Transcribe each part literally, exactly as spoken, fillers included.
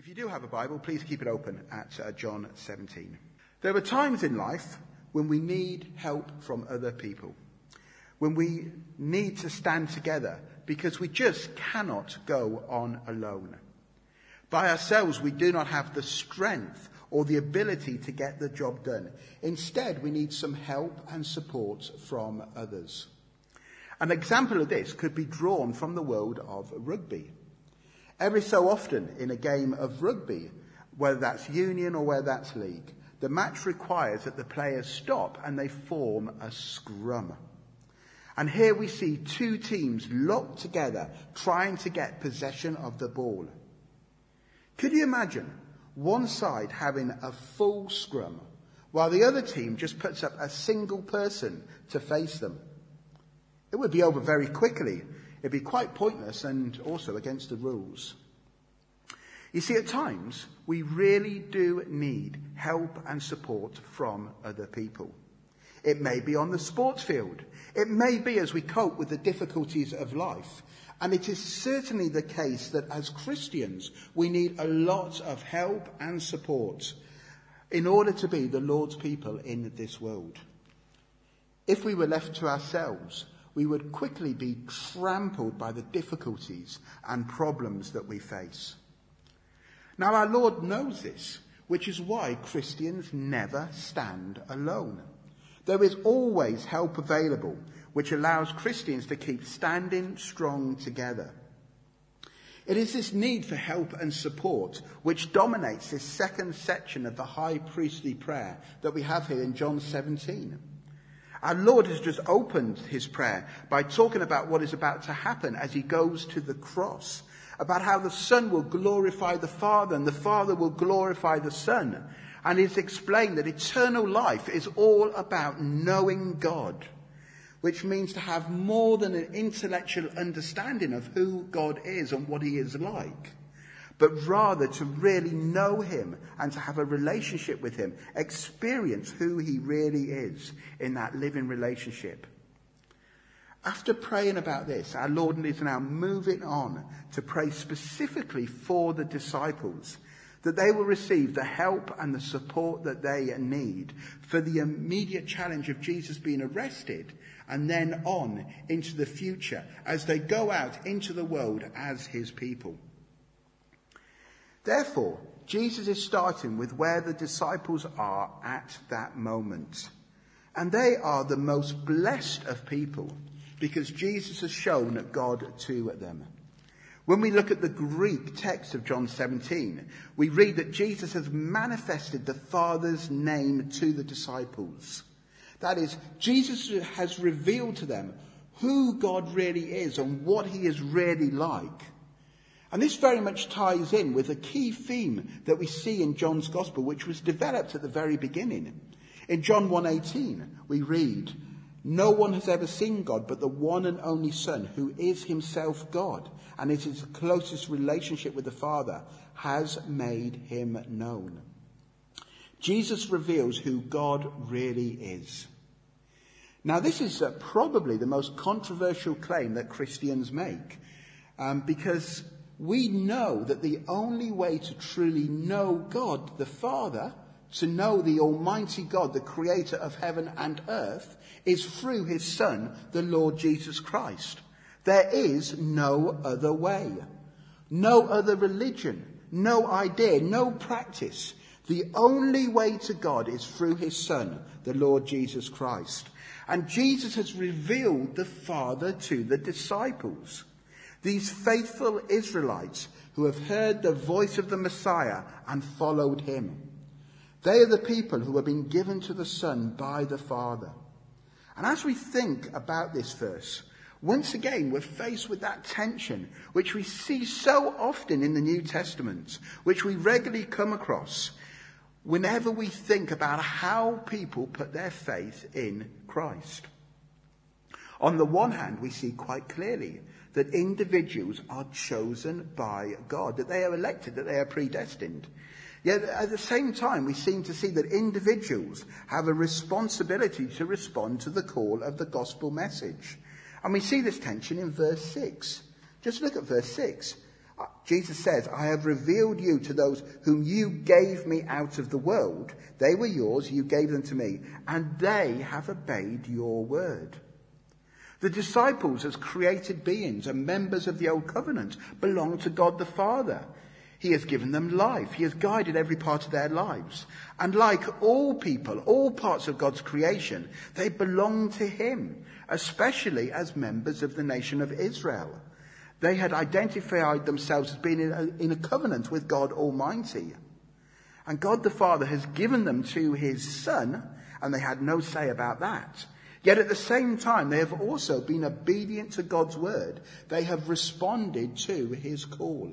If you do have a Bible, please keep it open at uh, John seventeen. There are times in life when we need help from other people, when we need to stand together because we just cannot go on alone. By ourselves, we do not have the strength or the ability to get the job done. Instead, we need some help and support from others. An example of this could be drawn from the world of rugby. Every so often in a game of rugby, whether that's union or whether that's league, the match requires that the players stop and they form a scrum. And here we see two teams locked together trying to get possession of the ball. Could you imagine one side having a full scrum while the other team just puts up a single person to face them? It would be over very quickly. It'd be quite pointless and also against the rules. You see, at times, we really do need help and support from other people. It may be on the sports field. It may be as we cope with the difficulties of life. And it is certainly the case that as Christians, we need a lot of help and support in order to be the Lord's people in this world. If we were left to ourselves, we would quickly be trampled by the difficulties and problems that we face. Now, our Lord knows this, which is why Christians never stand alone. There is always help available, which allows Christians to keep standing strong together. It is this need for help and support which dominates this second section of the high priestly prayer that we have here in John seventeen. Our Lord has just opened his prayer by talking about what is about to happen as he goes to the cross, about how the Son will glorify the Father and the Father will glorify the Son. And he's explained that eternal life is all about knowing God, which means to have more than an intellectual understanding of who God is and what he is like, but rather to really know him and to have a relationship with him, experience who he really is in that living relationship. After praying about this, our Lord is now moving on to pray specifically for the disciples, that they will receive the help and the support that they need for the immediate challenge of Jesus being arrested and then on into the future as they go out into the world as his people. Therefore, Jesus is starting with where the disciples are at that moment. And they are the most blessed of people because Jesus has shown God to them. When we look at the Greek text of John seventeen, we read that Jesus has manifested the Father's name to the disciples. That is, Jesus has revealed to them who God really is and what he is really like. And this very much ties in with a key theme that we see in John's Gospel, which was developed at the very beginning. In John one eighteen, we read, "No one has ever seen God but the one and only Son, who is himself God, and is his closest relationship with the Father, has made him known." Jesus reveals who God really is. Now, this is uh, probably the most controversial claim that Christians make, um, because we know that the only way to truly know God the Father, to know the Almighty God, the creator of heaven and earth, is through his Son, the Lord Jesus Christ. There is no other way, no other religion, no idea, no practice. The only way to God is through his Son, the Lord Jesus Christ. And Jesus has revealed the Father to the disciples, these faithful Israelites who have heard the voice of the Messiah and followed him. They are the people who have been given to the Son by the Father. And as we think about this verse, once again, we're faced with that tension, which we see so often in the New Testament, which we regularly come across whenever we think about how people put their faith in Christ. On the one hand, we see quite clearly that individuals are chosen by God, that they are elected, that they are predestined. Yet at the same time, we seem to see that individuals have a responsibility to respond to the call of the gospel message. And we see this tension in verse six. Just look at verse six. Jesus says, I have revealed you to those whom you gave me out of the world. They were yours, you gave them to me, and they have obeyed your word. The disciples, as created beings and members of the old covenant, belong to God the Father. He has given them life. He has guided every part of their lives. And like all people, all parts of God's creation, they belong to him, especially as members of the nation of Israel. They had identified themselves as being in a, in a covenant with God Almighty. And God the Father has given them to his Son, and they had no say about that. Yet at the same time, they have also been obedient to God's word. They have responded to his call.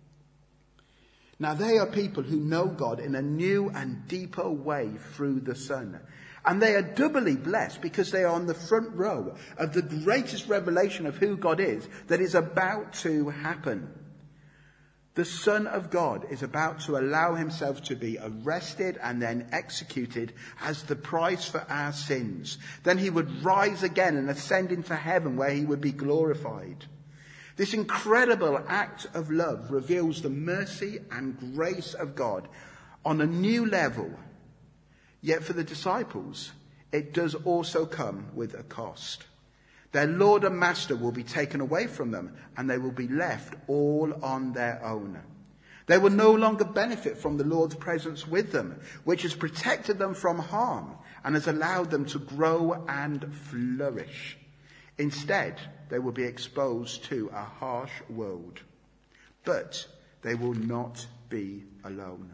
Now they are people who know God in a new and deeper way through the Son. And they are doubly blessed because they are on the front row of the greatest revelation of who God is that is about to happen. The Son of God is about to allow himself to be arrested and then executed as the price for our sins. Then he would rise again and ascend into heaven where he would be glorified. This incredible act of love reveals the mercy and grace of God on a new level. Yet for the disciples, it does also come with a cost. Their Lord and Master will be taken away from them, and they will be left all on their own. They will no longer benefit from the Lord's presence with them, which has protected them from harm and has allowed them to grow and flourish. Instead, they will be exposed to a harsh world. But they will not be alone.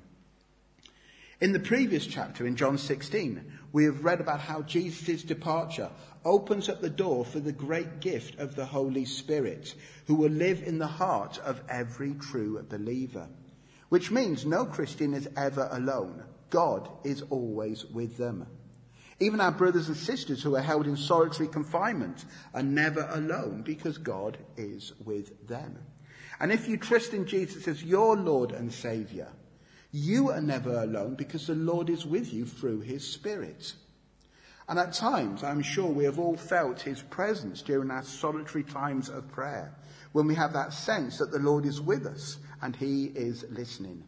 In the previous chapter, in John sixteen, we have read about how Jesus' departure opens up the door for the great gift of the Holy Spirit, who will live in the heart of every true believer. Which means no Christian is ever alone. God is always with them. Even our brothers and sisters who are held in solitary confinement are never alone because God is with them. And if you trust in Jesus as your Lord and Saviour, you are never alone because the Lord is with you through his Spirit. And at times, I'm sure we have all felt his presence during our solitary times of prayer, when we have that sense that the Lord is with us and he is listening.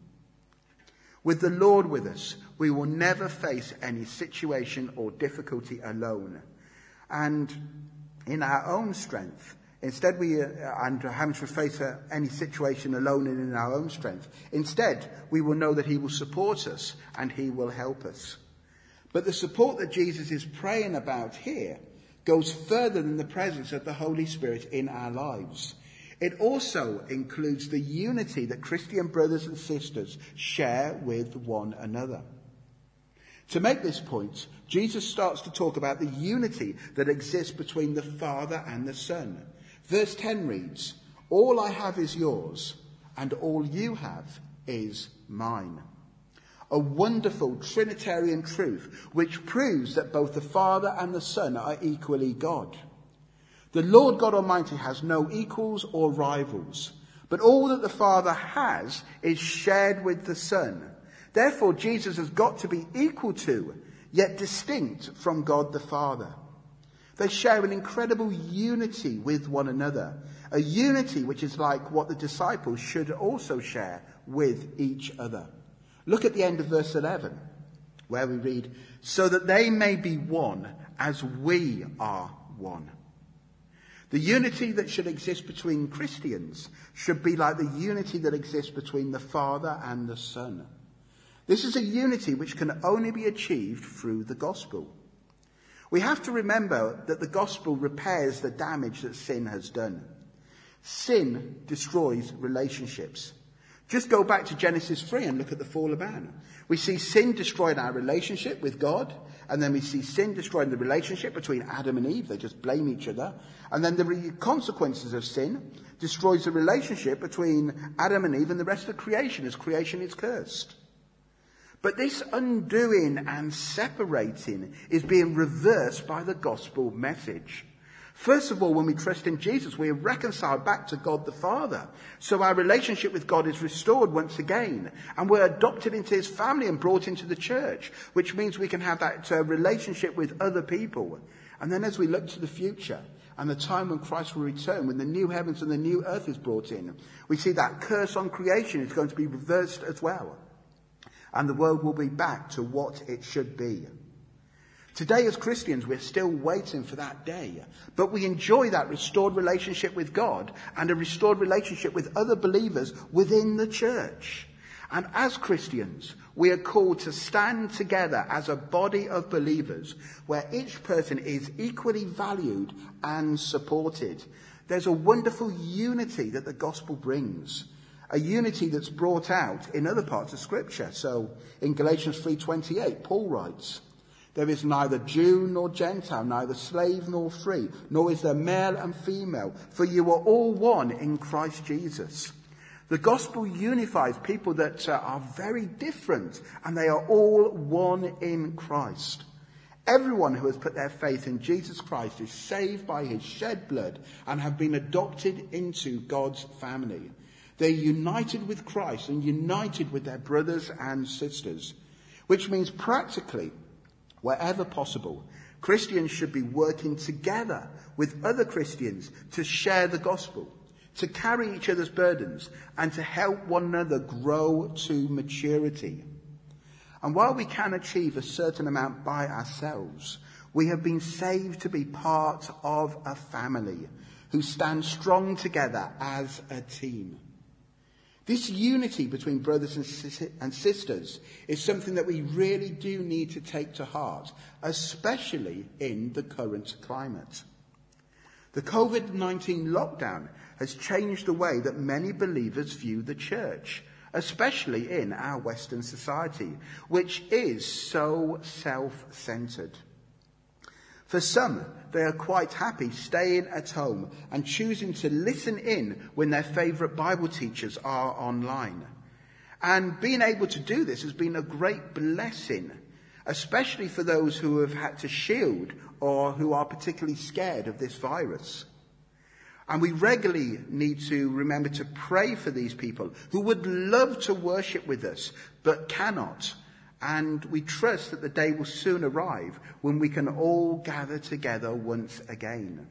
With the Lord with us, we will never face any situation or difficulty alone. And in our own strength, instead we, uh, and having to face uh, any situation alone and in our own strength, instead we will know that he will support us and he will help us. But the support that Jesus is praying about here goes further than the presence of the Holy Spirit in our lives. It also includes the unity that Christian brothers and sisters share with one another. To make this point, Jesus starts to talk about the unity that exists between the Father and the Son. Verse ten reads, "All I have is yours, and all you have is mine." A wonderful Trinitarian truth which proves that both the Father and the Son are equally God. The Lord God Almighty has no equals or rivals, but all that the Father has is shared with the Son. Therefore, Jesus has got to be equal to, yet distinct from God the Father. They share an incredible unity with one another, a unity which is like what the disciples should also share with each other. Look at the end of verse eleven, where we read, "So that they may be one as we are one." The unity that should exist between Christians should be like the unity that exists between the Father and the Son. This is a unity which can only be achieved through the gospel. We have to remember that the gospel repairs the damage that sin has done. Sin destroys relationships. Just go back to Genesis three and look at the fall of man. We see sin destroying our relationship with God, and then we see sin destroying the relationship between Adam and Eve. They just blame each other. And then the re- consequences of sin destroys the relationship between Adam and Eve and the rest of creation, as creation is cursed. But this undoing and separating is being reversed by the gospel message. First of all, when we trust in Jesus, we are reconciled back to God the Father. So our relationship with God is restored once again. And we're adopted into his family and brought into the church, which means we can have that uh, relationship with other people. And then as we look to the future, and the time when Christ will return, when the new heavens and the new earth is brought in, we see that curse on creation is going to be reversed as well. And the world will be back to what it should be. Today as Christians, we're still waiting for that day. But we enjoy that restored relationship with God and a restored relationship with other believers within the church. And as Christians, we are called to stand together as a body of believers where each person is equally valued and supported. There's a wonderful unity that the gospel brings. A unity that's brought out in other parts of Scripture. So in Galatians three twenty-eight, Paul writes, "There is neither Jew nor Gentile, neither slave nor free, nor is there male and female, for you are all one in Christ Jesus." The gospel unifies people that uh, are very different, and they are all one in Christ. Everyone who has put their faith in Jesus Christ is saved by his shed blood and have been adopted into God's family. They're united with Christ and united with their brothers and sisters, which means practically, wherever possible, Christians should be working together with other Christians to share the gospel, to carry each other's burdens, and to help one another grow to maturity. And while we can achieve a certain amount by ourselves, we have been saved to be part of a family who stand strong together as a team. This unity between brothers and sisters is something that we really do need to take to heart, especially in the current climate. The covid nineteen lockdown has changed the way that many believers view the church, especially in our Western society, which is so self-centered. For some, they are quite happy staying at home and choosing to listen in when their favourite Bible teachers are online. And being able to do this has been a great blessing, especially for those who have had to shield or who are particularly scared of this virus. And we regularly need to remember to pray for these people who would love to worship with us but cannot. And we trust that the day will soon arrive when we can all gather together once again.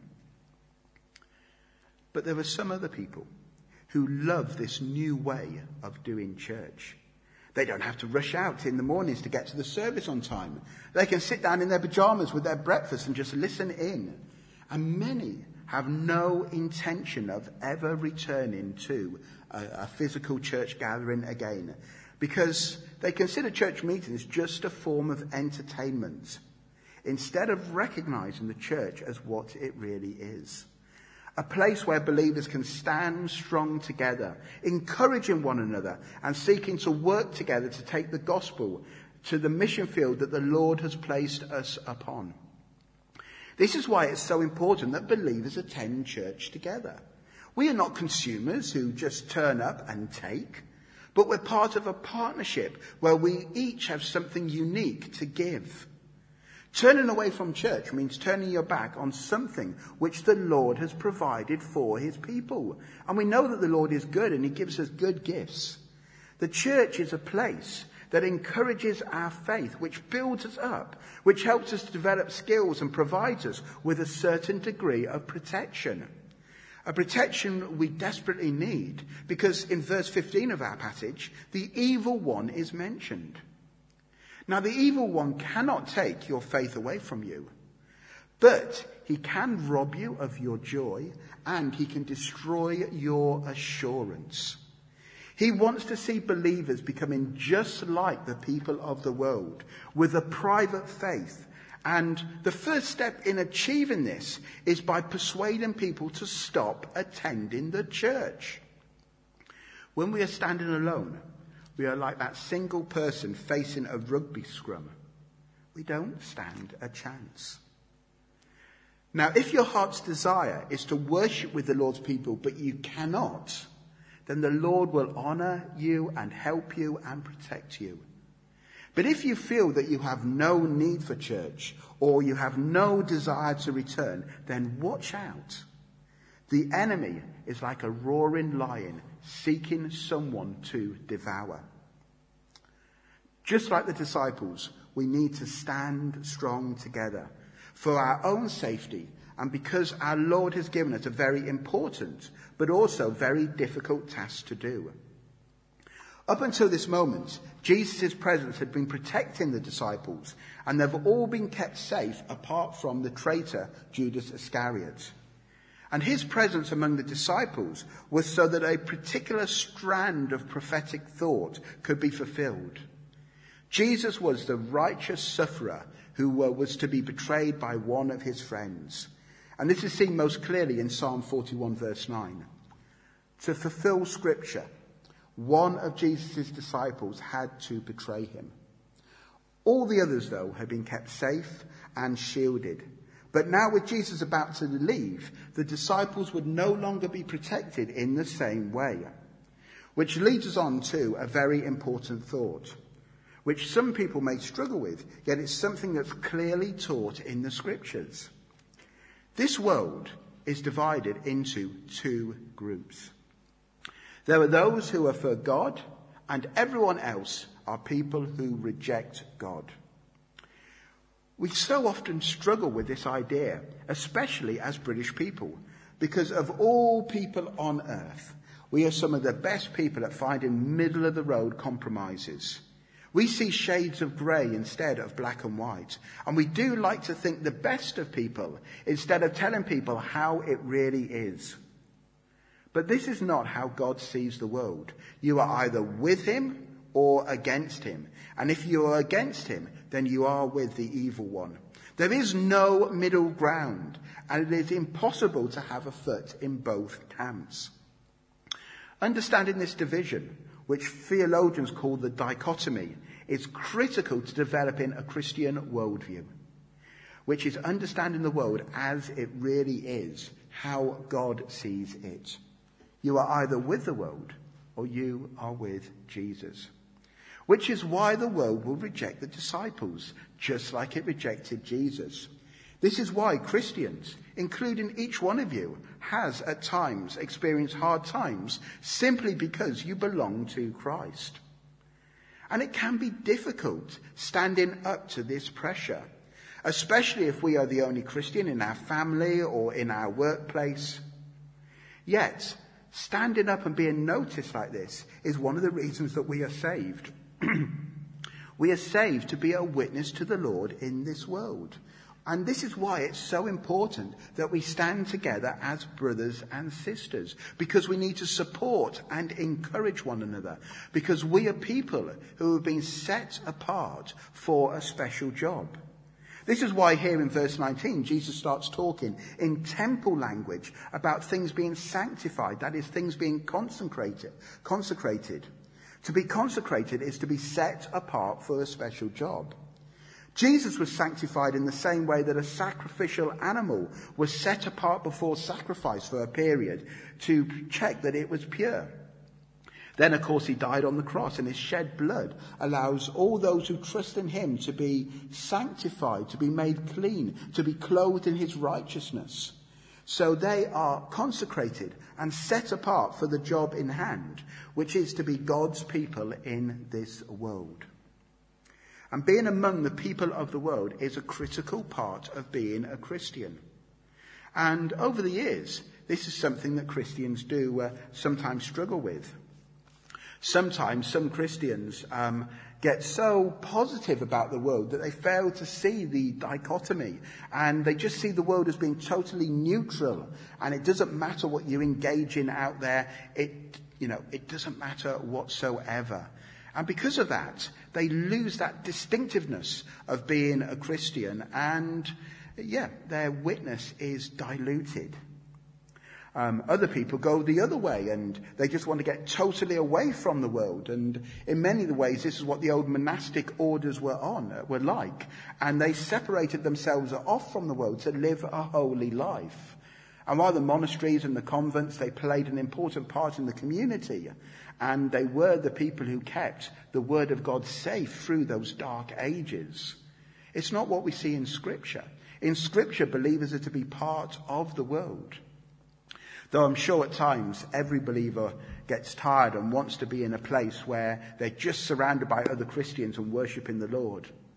But there are some other people who love this new way of doing church. They don't have to rush out in the mornings to get to the service on time. They can sit down in their pajamas with their breakfast and just listen in. And many have no intention of ever returning to a, a physical church gathering again, because they consider church meetings just a form of entertainment, instead of recognizing the church as what it really is. A place where believers can stand strong together, encouraging one another and seeking to work together to take the gospel to the mission field that the Lord has placed us upon. This is why it's so important that believers attend church together. We are not consumers who just turn up and take, but we're part of a partnership where we each have something unique to give. Turning away from church means turning your back on something which the Lord has provided for his people. And we know that the Lord is good and he gives us good gifts. The church is a place that encourages our faith, which builds us up, which helps us to develop skills and provides us with a certain degree of protection. A protection we desperately need, because in verse fifteen of our passage, the evil one is mentioned. Now, the evil one cannot take your faith away from you, but he can rob you of your joy and he can destroy your assurance. He wants to see believers becoming just like the people of the world, with a private faith. And the first step in achieving this is by persuading people to stop attending the church. When we are standing alone, we are like that single person facing a rugby scrum. We don't stand a chance. Now, if your heart's desire is to worship with the Lord's people, but you cannot, then the Lord will honour you and help you and protect you. But if you feel that you have no need for church or you have no desire to return, then watch out. The enemy is like a roaring lion seeking someone to devour. Just like the disciples, we need to stand strong together for our own safety and because our Lord has given us a very important but also very difficult task to do. Up until this moment, Jesus' presence had been protecting the disciples, and they've all been kept safe apart from the traitor Judas Iscariot. And his presence among the disciples was so that a particular strand of prophetic thought could be fulfilled. Jesus was the righteous sufferer who was to be betrayed by one of his friends. And this is seen most clearly in Psalm forty-one verse nine. To fulfill scripture, one of Jesus' disciples had to betray him. All the others, though, had been kept safe and shielded. But now with Jesus about to leave, the disciples would no longer be protected in the same way. Which leads us on to a very important thought, which some people may struggle with, yet it's something that's clearly taught in the scriptures. This world is divided into two groups. There are those who are for God, and everyone else are people who reject God. We so often struggle with this idea, especially as British people, because of all people on earth, we are some of the best people at finding middle-of-the-road compromises. We see shades of grey instead of black and white, and we do like to think the best of people instead of telling people how it really is. But this is not how God sees the world. You are either with him or against him. And if you are against him, then you are with the evil one. There is no middle ground, and it is impossible to have a foot in both camps. Understanding this division, which theologians call the dichotomy, is critical to developing a Christian worldview, which is understanding the world as it really is, how God sees it. You are either with the world or you are with Jesus. Which is why the world will reject the disciples, just like it rejected Jesus. This is why Christians, including each one of you, has at times experienced hard times simply because you belong to Christ. And it can be difficult standing up to this pressure, especially if we are the only Christian in our family or in our workplace. Yet, standing up and being noticed like this is one of the reasons that we are saved. We are saved to be a witness to the Lord in this world. And this is why it's so important that we stand together as brothers and sisters, because we need to support and encourage one another, because we are people who have been set apart for a special job. This is why here in verse nineteen, Jesus starts talking in temple language about things being sanctified, that is, things being consecrated. consecrated. To be consecrated is to be set apart for a special job. Jesus was sanctified in the same way that a sacrificial animal was set apart before sacrifice for a period to check that it was pure. Then, of course, he died on the cross, and his shed blood allows all those who trust in him to be sanctified, to be made clean, to be clothed in his righteousness. So they are consecrated and set apart for the job in hand, which is to be God's people in this world. And being among the people of the world is a critical part of being a Christian. And over the years, this is something that Christians do uh, sometimes struggle with. Sometimes some Christians um, get so positive about the world that they fail to see the dichotomy, and they just see the world as being totally neutral, and it doesn't matter what you engage in out there. It, you know, it doesn't matter whatsoever. And because of that, they lose that distinctiveness of being a Christian, and yeah, their witness is diluted. Um, other people go the other way, and they just want to get totally away from the world. And in many of the ways, this is what the old monastic orders were on, uh, were like. And they separated themselves off from the world to live a holy life. And while the monasteries and the convents, they played an important part in the community, and they were the people who kept the word of God safe through those dark ages. It's not what we see in Scripture. In Scripture, believers are to be part of the world. Though I'm sure at times every believer gets tired and wants to be in a place where they're just surrounded by other Christians and worshipping the Lord.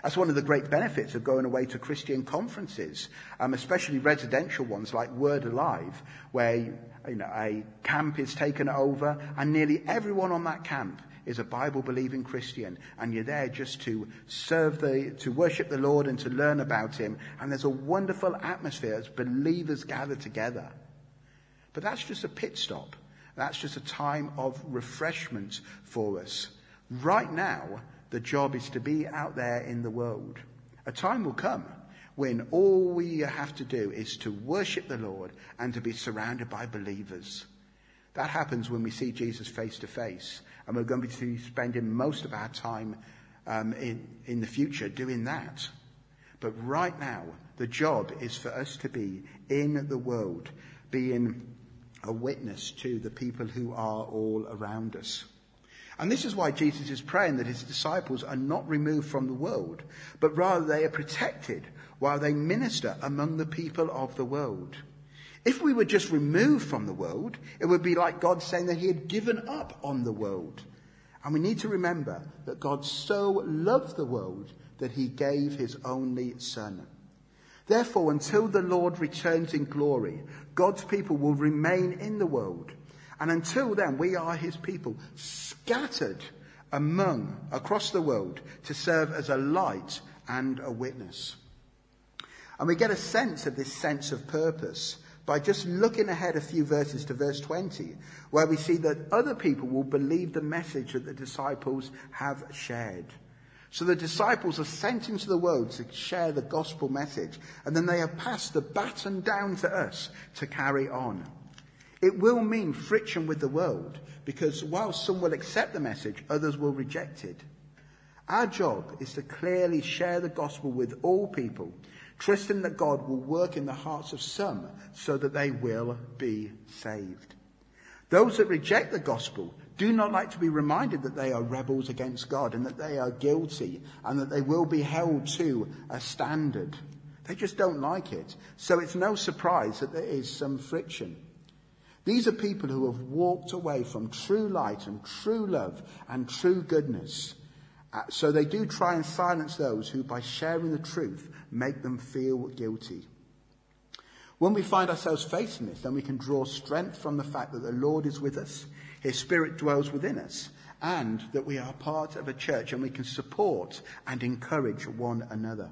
That's one of the great benefits of going away to Christian conferences, um, especially residential ones like Word Alive, where you know, a camp is taken over and nearly everyone on that camp is a Bible-believing Christian, and you're there just to serve the, to worship the Lord and to learn about him, and there's a wonderful atmosphere as believers gather together. But that's just a pit stop. That's just a time of refreshment for us. Right now, the job is to be out there in the world. A time will come when all we have to do is to worship the Lord and to be surrounded by believers. That happens when we see Jesus face to face. And we're going to be spending most of our time um, in, in the future doing that. But right now, the job is for us to be in the world, being a witness to the people who are all around us. And this is why Jesus is praying that his disciples are not removed from the world, but rather they are protected while they minister among the people of the world. If we were just removed from the world, it would be like God saying that he had given up on the world. And we need to remember that God so loved the world that he gave his only Son. Therefore, until the Lord returns in glory, God's people will remain in the world. And until then, we are his people, scattered among, across the world, to serve as a light and a witness. And we get a sense of this sense of purpose by just looking ahead a few verses to verse twenty, where we see that other people will believe the message that the disciples have shared. So the disciples are sent into the world to share the gospel message, and then they have passed the baton down to us to carry on. It will mean friction with the world, because while some will accept the message, others will reject it. Our job is to clearly share the gospel with all people, trusting that God will work in the hearts of some so that they will be saved. Those that reject the gospel do not like to be reminded that they are rebels against God and that they are guilty and that they will be held to a standard. They just don't like it. So it's no surprise that there is some friction. These are people who have walked away from true light and true love and true goodness. Uh, so they do try and silence those who, by sharing the truth, make them feel guilty. When we find ourselves facing this, then we can draw strength from the fact that the Lord is with us, his Spirit dwells within us, and that we are part of a church and we can support and encourage one another.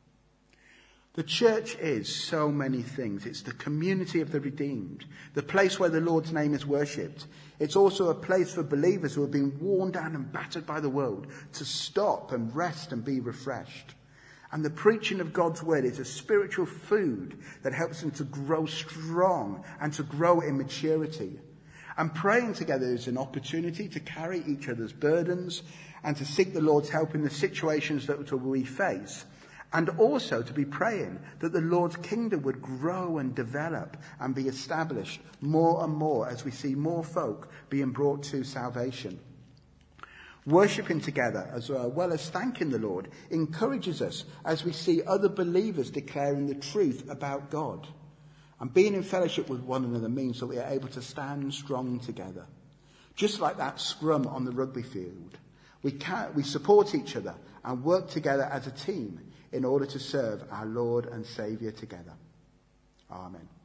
The church is so many things. It's the community of the redeemed, the place where the Lord's name is worshipped. It's also a place for believers who have been worn down and battered by the world to stop and rest and be refreshed. And the preaching of God's word is a spiritual food that helps them to grow strong and to grow in maturity. And praying together is an opportunity to carry each other's burdens and to seek the Lord's help in the situations that we face. And also to be praying that the Lord's kingdom would grow and develop and be established more and more as we see more folk being brought to salvation. Worshipping together as well as thanking the Lord encourages us as we see other believers declaring the truth about God. And being in fellowship with one another means that we are able to stand strong together. Just like that scrum on the rugby field. We can, we support each other and work together as a team in order to serve our Lord and Saviour together. Amen.